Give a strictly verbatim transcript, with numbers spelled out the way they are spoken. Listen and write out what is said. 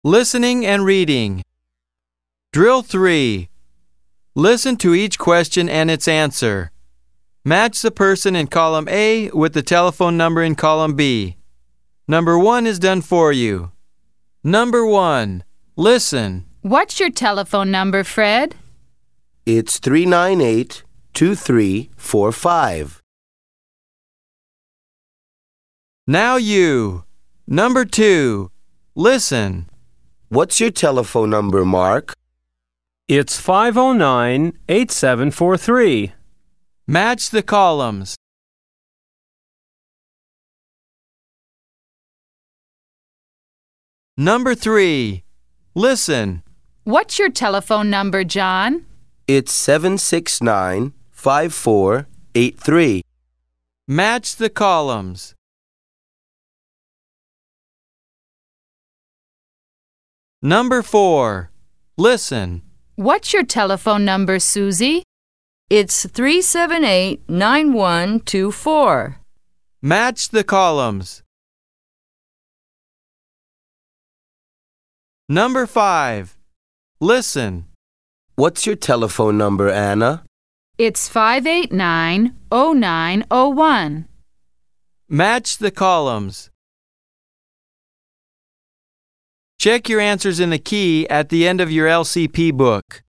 Listening and reading. Drill three. Listen to each question and its answer. Match the person in column A with the telephone number in column B. Number one is done for you. Number one. Listen. What's your telephone number, Fred? It's three nine eight, two three four five. Now you. Number two. Listen. What's your telephone number, Mark? It's five oh nine, eight seven four three. Match the columns. Number three. Listen. What's your telephone number, John? It's seven six nine, five four eight three. Match the columns. Number four. Listen. What's your telephone number, Susie? It's three seven eight, nine one two four. Match the columns. Number five. Listen. What's your telephone number, Anna? It's five eight nine, oh nine oh one. Match the columns. Check your answers in the key at the end of your L C P book.